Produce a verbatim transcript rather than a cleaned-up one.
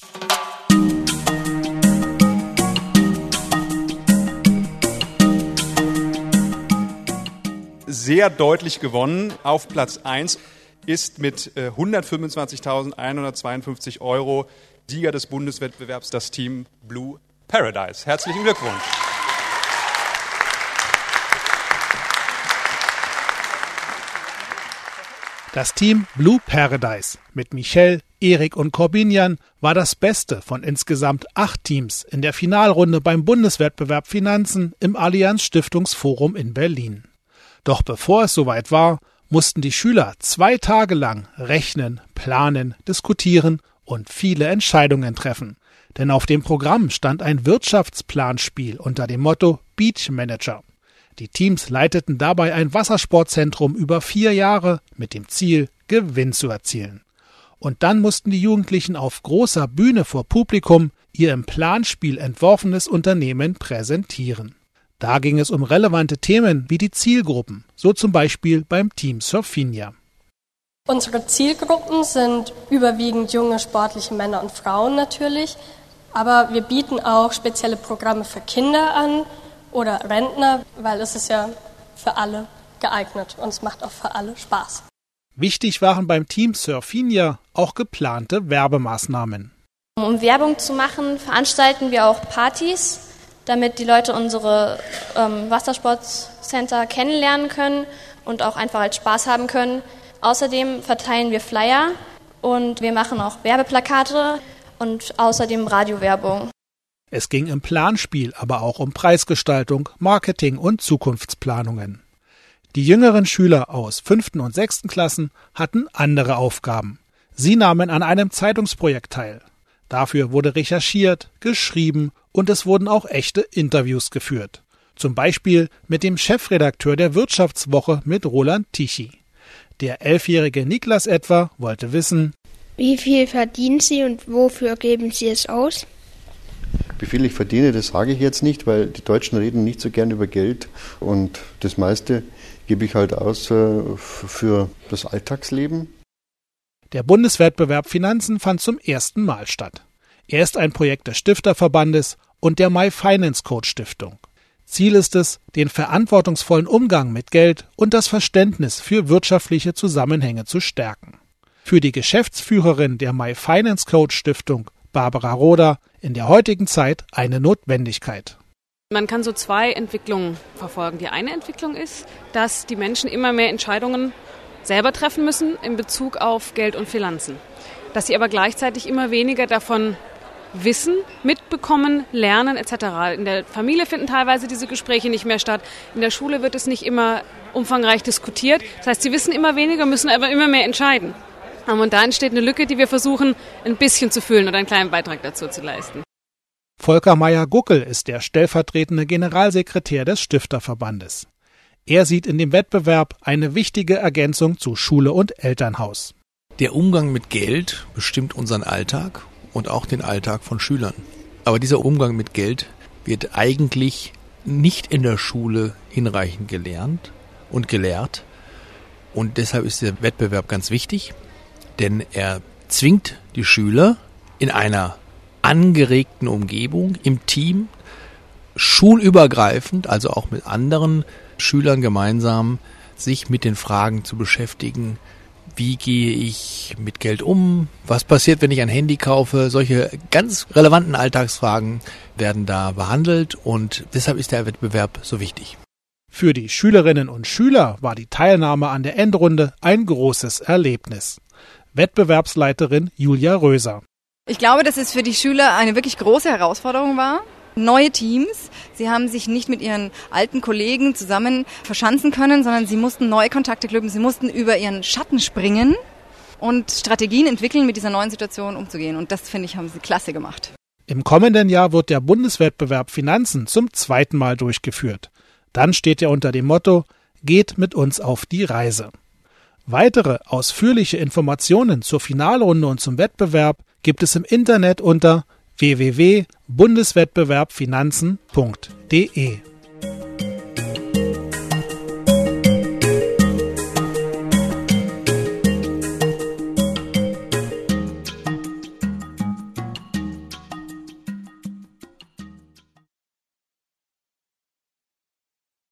Sehr deutlich gewonnen. Auf Platz eins ist mit hundertfünfundzwanzigtausendeinhundertzweiundfünfzig Euro Sieger des Bundeswettbewerbs das Team Blue Paradise. Herzlichen Glückwunsch. Das Team Blue Paradise mit Michelle, Erik und Corbinian war das Beste von insgesamt acht Teams in der Finalrunde beim Bundeswettbewerb Finanzen im Allianz Stiftungsforum in Berlin. Doch bevor es soweit war, mussten die Schüler zwei Tage lang rechnen, planen, diskutieren und viele Entscheidungen treffen. Denn auf dem Programm stand ein Wirtschaftsplanspiel unter dem Motto Beach Manager. Die Teams leiteten dabei ein Wassersportzentrum über vier Jahre mit dem Ziel, Gewinn zu erzielen. Und dann mussten die Jugendlichen auf großer Bühne vor Publikum ihr im Planspiel entworfenes Unternehmen präsentieren. Da ging es um relevante Themen wie die Zielgruppen, so zum Beispiel beim Team Surfinia. Unsere Zielgruppen sind überwiegend junge sportliche Männer und Frauen natürlich, aber wir bieten auch spezielle Programme für Kinder an oder Rentner, weil es ist ja für alle geeignet und es macht auch für alle Spaß. Wichtig waren beim Team Surfinia auch geplante Werbemaßnahmen. Um Werbung zu machen, veranstalten wir auch Partys, damit die Leute unsere ähm, Wassersportcenter kennenlernen können und auch einfach als Spaß haben können. Außerdem verteilen wir Flyer und wir machen auch Werbeplakate und außerdem Radiowerbung. Es ging im Planspiel aber auch um Preisgestaltung, Marketing und Zukunftsplanungen. Die jüngeren Schüler aus fünften und sechsten Klassen hatten andere Aufgaben. Sie nahmen an einem Zeitungsprojekt teil. Dafür wurde recherchiert, geschrieben und es wurden auch echte Interviews geführt. Zum Beispiel mit dem Chefredakteur der Wirtschaftswoche mit Roland Tichy. Der elfjährige Niklas etwa wollte wissen: Wie viel verdienen Sie und wofür geben Sie es aus? Wie viel ich verdiene, das sage ich jetzt nicht, weil die Deutschen reden nicht so gern über Geld und das meiste gebe ich halt aus äh, für das Alltagsleben. Der Bundeswettbewerb Finanzen fand zum ersten Mal statt. Er ist ein Projekt des Stifterverbandes und der My Finance Coach Stiftung. Ziel ist es, den verantwortungsvollen Umgang mit Geld und das Verständnis für wirtschaftliche Zusammenhänge zu stärken. Für die Geschäftsführerin der My Finance Coach Stiftung, Barbara Roder, in der heutigen Zeit eine Notwendigkeit. Man kann so zwei Entwicklungen verfolgen. Die eine Entwicklung ist, dass die Menschen immer mehr Entscheidungen selber treffen müssen in Bezug auf Geld und Finanzen. Dass sie aber gleichzeitig immer weniger davon wissen, mitbekommen, lernen et cetera. In der Familie finden teilweise diese Gespräche nicht mehr statt. In der Schule wird es nicht immer umfangreich diskutiert. Das heißt, sie wissen immer weniger, müssen aber immer mehr entscheiden. Und da entsteht eine Lücke, die wir versuchen, ein bisschen zu füllen und einen kleinen Beitrag dazu zu leisten. Volker Meyer-Guckel ist der stellvertretende Generalsekretär des Stifterverbandes. Er sieht in dem Wettbewerb eine wichtige Ergänzung zu Schule und Elternhaus. Der Umgang mit Geld bestimmt unseren Alltag und auch den Alltag von Schülern. Aber dieser Umgang mit Geld wird eigentlich nicht in der Schule hinreichend gelernt und gelehrt. Und deshalb ist der Wettbewerb ganz wichtig, denn er zwingt die Schüler in einer angeregten Umgebung, im Team, schulübergreifend, also auch mit anderen Schülern gemeinsam, sich mit den Fragen zu beschäftigen, wie gehe ich mit Geld um, was passiert, wenn ich ein Handy kaufe, solche ganz relevanten Alltagsfragen werden da behandelt und deshalb ist der Wettbewerb so wichtig. Für die Schülerinnen und Schüler war die Teilnahme an der Endrunde ein großes Erlebnis. Wettbewerbsleiterin Julia Röser. Ich glaube, dass es für die Schüler eine wirklich große Herausforderung war. Neue Teams. Sie haben sich nicht mit ihren alten Kollegen zusammen verschanzen können, sondern sie mussten neue Kontakte knüpfen. Sie mussten über ihren Schatten springen und Strategien entwickeln, mit dieser neuen Situation umzugehen. Und das, finde ich, haben sie klasse gemacht. Im kommenden Jahr wird der Bundeswettbewerb Finanzen zum zweiten Mal durchgeführt. Dann steht er unter dem Motto: Geht mit uns auf die Reise. Weitere ausführliche Informationen zur Finalrunde und zum Wettbewerb gibt es im Internet unter w w w punkt bundeswettbewerbfinanzen punkt d e.